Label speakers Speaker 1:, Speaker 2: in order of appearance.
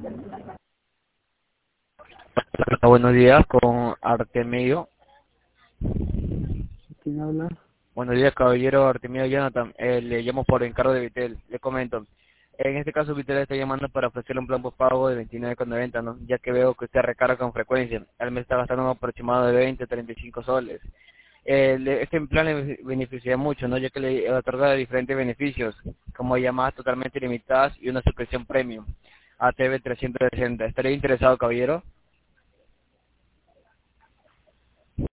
Speaker 1: Hola, buenos días, con Artemio.
Speaker 2: ¿Quién habla?
Speaker 1: Buenos días, caballero Artemio Jonathan. Le llamo por encargo de Vitel. Le comento. En este caso, Vitel está llamando para ofrecerle un plan postpago de 29,90, ¿no? Ya que veo que usted recarga con frecuencia. Al mes está gastando un aproximado de 20 35 soles. Este plan le beneficia mucho, ¿no? Ya que le otorga diferentes beneficios, como llamadas totalmente ilimitadas y una suscripción premium a TV 360. ¿Estaría interesado, caballero?